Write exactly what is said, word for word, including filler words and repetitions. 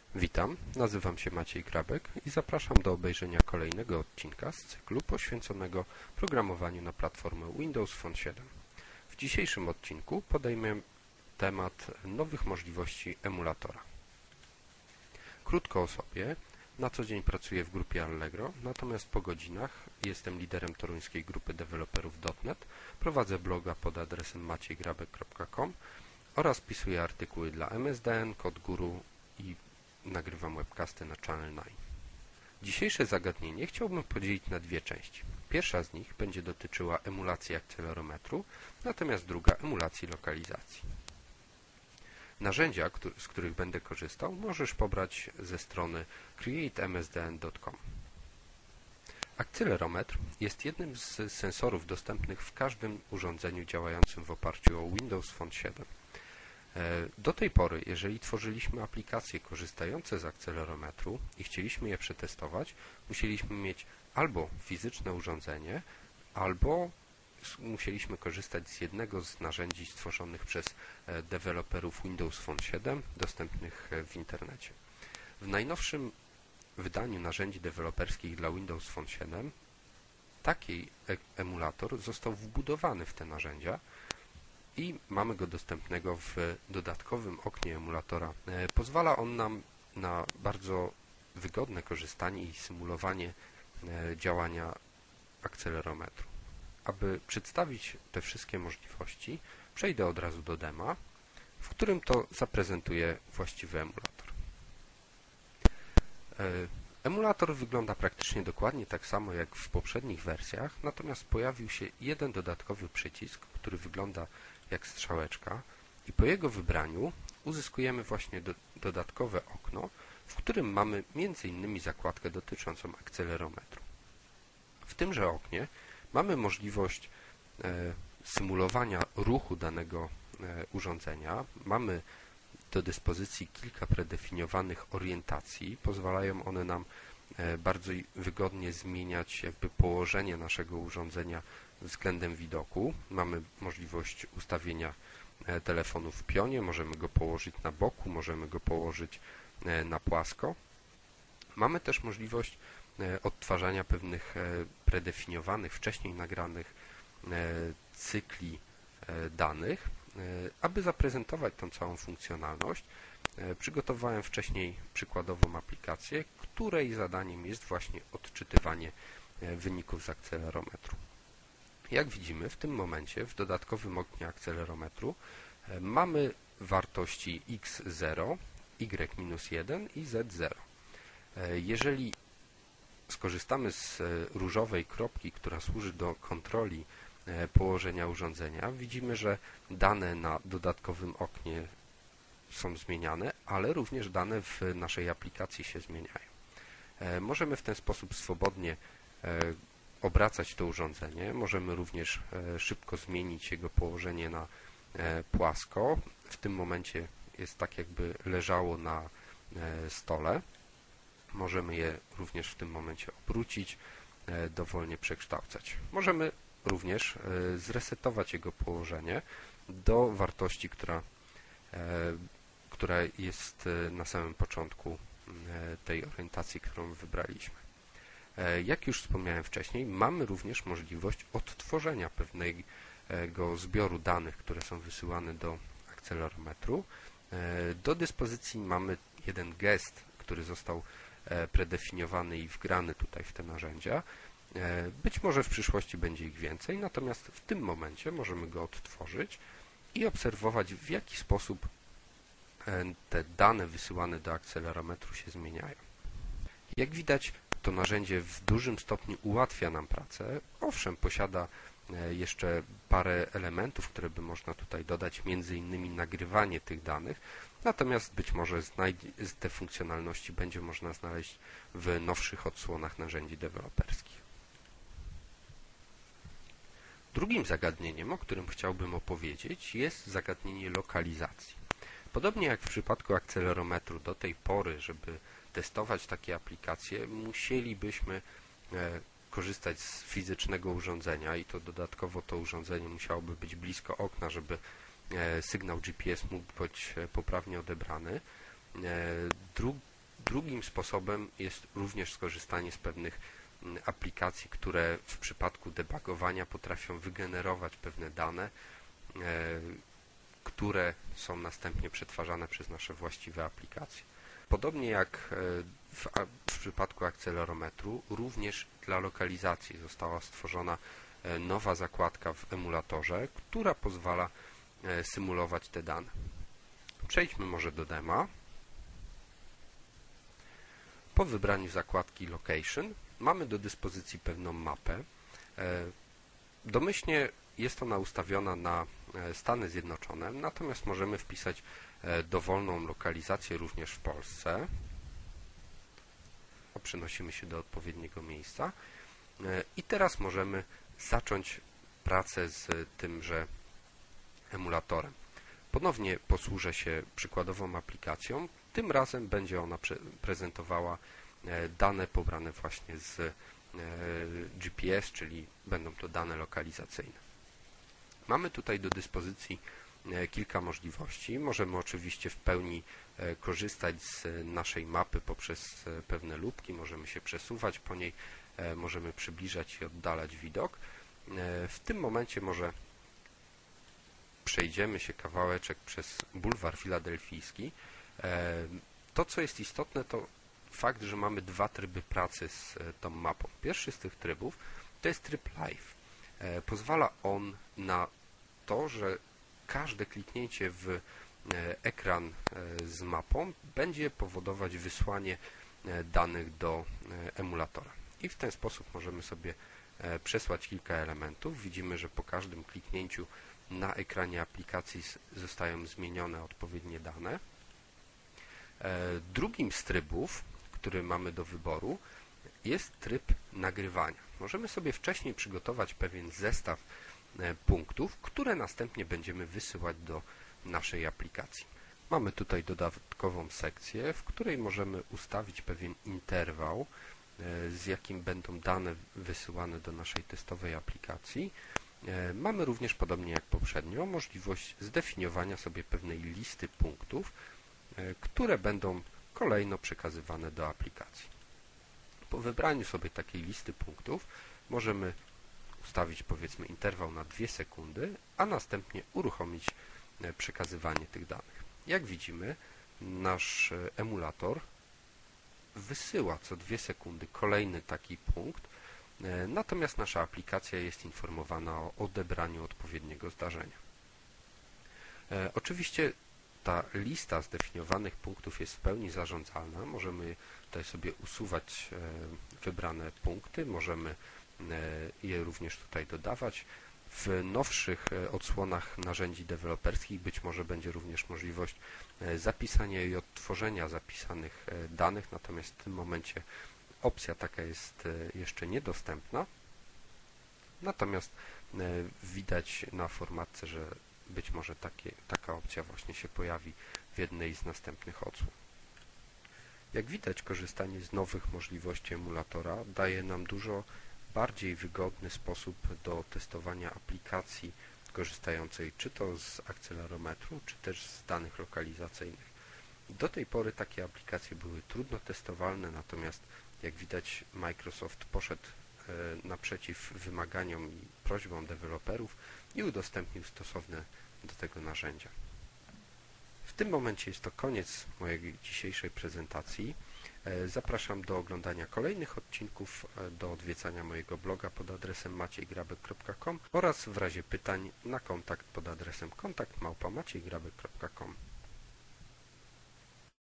Witam, nazywam się Maciej Grabek i zapraszam do obejrzenia kolejnego odcinka z cyklu poświęconego programowaniu na platformę Windows Phone siedem. W dzisiejszym odcinku podejmę temat nowych możliwości emulatora. Krótko o sobie. Na co dzień pracuję w grupie Allegro, natomiast po godzinach jestem liderem toruńskiej grupy deweloperów .net, prowadzę bloga pod adresem maciejgrabek kropka com oraz pisuję artykuły dla M S D N, CodeGuru i nagrywam webcasty na Channel dziewięć. Dzisiejsze zagadnienie chciałbym podzielić na dwie części. Pierwsza z nich będzie dotyczyła emulacji akcelerometru, natomiast druga emulacji lokalizacji. Narzędzia, z których będę korzystał, możesz pobrać ze strony create m s d n kropka com. Akcelerometr jest jednym z sensorów dostępnych w każdym urządzeniu działającym w oparciu o Windows Phone siedem. Do tej pory, jeżeli tworzyliśmy aplikacje korzystające z akcelerometru i chcieliśmy je przetestować, musieliśmy mieć albo fizyczne urządzenie, albo musieliśmy korzystać z jednego z narzędzi stworzonych przez deweloperów Windows Phone siedem, dostępnych w internecie. W najnowszym wydaniu narzędzi deweloperskich dla Windows Phone siedem taki emulator został wbudowany w te narzędzia i mamy go dostępnego w dodatkowym oknie emulatora. Pozwala on nam na bardzo wygodne korzystanie i symulowanie działania akcelerometru. Aby przedstawić te wszystkie możliwości, przejdę od razu do dema, w którym to zaprezentuję właściwy emulator. Emulator wygląda praktycznie dokładnie tak samo jak w poprzednich wersjach, natomiast pojawił się jeden dodatkowy przycisk, który wygląda jak strzałeczka i po jego wybraniu uzyskujemy właśnie do, dodatkowe okno, w którym mamy między innymi zakładkę dotyczącą akcelerometru. W tymże oknie mamy możliwość e, symulowania ruchu danego e, urządzenia. Mamy do dyspozycji kilka predefiniowanych orientacji. Pozwalają one nam e, bardzo wygodnie zmieniać jakby położenie naszego urządzenia względem widoku. Mamy możliwość ustawienia e, telefonu w pionie, możemy go położyć na boku, możemy go położyć e, na płasko. Mamy też możliwość e, odtwarzania pewnych e, predefiniowanych, wcześniej nagranych e, cykli e, danych. E, aby zaprezentować tą całą funkcjonalność, e, przygotowałem wcześniej przykładową aplikację, której zadaniem jest właśnie odczytywanie e, wyników z akcelerometru. Jak widzimy, w tym momencie w dodatkowym oknie akcelerometru e, mamy wartości x zero, y minus jeden i z zero. E, jeżeli skorzystamy z różowej kropki, która służy do kontroli położenia urządzenia, widzimy, że dane na dodatkowym oknie są zmieniane, ale również dane w naszej aplikacji się zmieniają. Możemy w ten sposób swobodnie obracać to urządzenie, możemy również szybko zmienić jego położenie na płasko. W tym momencie jest tak, jakby leżało na stole. Możemy je również w tym momencie obrócić, dowolnie przekształcać. Możemy również zresetować jego położenie do wartości, która, która jest na samym początku tej orientacji, którą wybraliśmy. Jak już wspomniałem wcześniej, mamy również możliwość odtworzenia pewnego zbioru danych, które są wysyłane do akcelerometru. Do dyspozycji mamy jeden gest, który został predefiniowany i wgrany tutaj w te narzędzia. Być może w przyszłości będzie ich więcej, natomiast w tym momencie możemy go odtworzyć i obserwować, w jaki sposób te dane wysyłane do akcelerometru się zmieniają. Jak widać, to narzędzie w dużym stopniu ułatwia nam pracę. Owszem, posiada jeszcze parę elementów, które by można tutaj dodać, między innymi nagrywanie tych danych, natomiast być może te funkcjonalności będzie można znaleźć w nowszych odsłonach narzędzi deweloperskich. Drugim zagadnieniem, o którym chciałbym opowiedzieć, jest zagadnienie lokalizacji. Podobnie jak w przypadku akcelerometru do tej pory, żeby testować takie aplikacje, musielibyśmy korzystać z fizycznego urządzenia i to dodatkowo to urządzenie musiałoby być blisko okna, żeby sygnał G P S mógł być poprawnie odebrany. Drugim sposobem jest również skorzystanie z pewnych aplikacji, które w przypadku debugowania potrafią wygenerować pewne dane, które są następnie przetwarzane przez nasze właściwe aplikacje. Podobnie jak w, w przypadku akcelerometru, również dla lokalizacji została stworzona nowa zakładka w emulatorze, która pozwala symulować te dane. Przejdźmy może do dema. Po wybraniu zakładki Location mamy do dyspozycji pewną mapę. Domyślnie jest ona ustawiona na Stany Zjednoczone, natomiast możemy wpisać dowolną lokalizację również w Polsce. Przenosimy się do odpowiedniego miejsca i teraz możemy zacząć pracę z tymże emulatorem. Ponownie posłużę się przykładową aplikacją. Tym razem będzie ona pre prezentowała dane pobrane właśnie z G P S, czyli będą to dane lokalizacyjne. Mamy tutaj do dyspozycji kilka możliwości. Możemy oczywiście w pełni korzystać z naszej mapy poprzez pewne lubki, możemy się przesuwać po niej, możemy przybliżać i oddalać widok. W tym momencie może przejdziemy się kawałeczek przez bulwar filadelfijski. To, co jest istotne, to fakt, że mamy dwa tryby pracy z tą mapą. Pierwszy z tych trybów to jest tryb live. Pozwala on na to, że każde kliknięcie w ekran z mapą będzie powodować wysłanie danych do emulatora. I w ten sposób możemy sobie przesłać kilka elementów. Widzimy, że po każdym kliknięciu na ekranie aplikacji zostają zmienione odpowiednie dane. Drugim z trybów, który mamy do wyboru, jest tryb nagrywania. Możemy sobie wcześniej przygotować pewien zestaw punktów, które następnie będziemy wysyłać do naszej aplikacji. Mamy tutaj dodatkową sekcję, w której możemy ustawić pewien interwał, z jakim będą dane wysyłane do naszej testowej aplikacji. Mamy również, podobnie jak poprzednio, możliwość zdefiniowania sobie pewnej listy punktów, które będą kolejno przekazywane do aplikacji. Po wybraniu sobie takiej listy punktów możemy ustawić, powiedzmy, interwał na dwie sekundy, a następnie uruchomić przekazywanie tych danych. Jak widzimy, nasz emulator wysyła co dwie sekundy kolejny taki punkt, natomiast nasza aplikacja jest informowana o odebraniu odpowiedniego zdarzenia. Oczywiście ta lista zdefiniowanych punktów jest w pełni zarządzalna. Możemy tutaj sobie usuwać wybrane punkty, możemy je również tutaj dodawać. W nowszych odsłonach narzędzi deweloperskich być może będzie również możliwość zapisania i odtworzenia zapisanych danych, natomiast w tym momencie opcja taka jest jeszcze niedostępna. Natomiast widać na formatce, że być może takie, taka opcja właśnie się pojawi w jednej z następnych odsłon. Jak widać, korzystanie z nowych możliwości emulatora daje nam dużo bardziej wygodny sposób do testowania aplikacji korzystającej czy to z akcelerometru, czy też z danych lokalizacyjnych. Do tej pory takie aplikacje były trudno testowalne, natomiast jak widać Microsoft poszedł naprzeciw wymaganiom i prośbom deweloperów i udostępnił stosowne do tego narzędzia. W tym momencie jest to koniec mojej dzisiejszej prezentacji. Zapraszam do oglądania kolejnych odcinków, do odwiedzania mojego bloga pod adresem maciej grabek kropka com oraz w razie pytań na kontakt pod adresem kontakt małpa maciej grabek kropka com.